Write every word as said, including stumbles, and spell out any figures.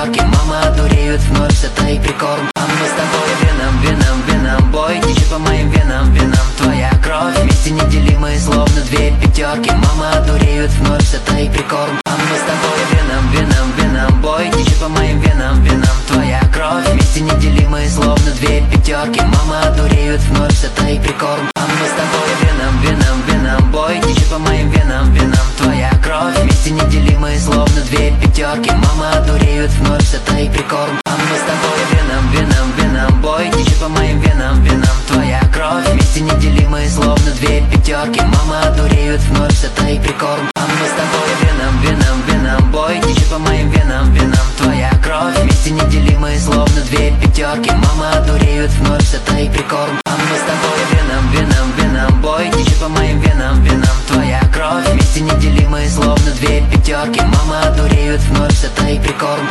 пятерки. Мама одуреют вновь с этой прикорм. Мама, мы с тобой веном, веном, веном. Бой течет по моим венам, венам. Твоя кровь вместе неделимые, словно две пятерки. Мама одуреют вновь с этой прикорм. Мама, мы с тобой веном, веном, веном. Бой течет по моим венам, венам. Твоя кровь вместе неделимые, словно две пятерки. Мама одуреют вновь с этой прикорм. Мама, мы с тобой веном, веном, веном. Бой течет по моим венам, венам. Твоя кровь вместе неделимые, словно две пятерки. Мама одуреют вновь с этой прикорм. Мама, мы с тобой веном, веном, веном. Бой течет по моим венам, венам. Твоя кровь вместе неделимые, словно две пятерки. Мама одуреют вновь с этой прикорм. Мама, мы с тобой веном, веном, веном. Бой течет по моим венам, венам. Твоя кровь вместе неделимые, словно две пятерки. Мама одуреют вновь с этой прикорм. Мама, мы с тобой веном, веном, веном. Бой течет по моим венам, венам. Твоя кровь вместе неделимые, словно две пятерки. Мама одуреют вновь с этой прикорм.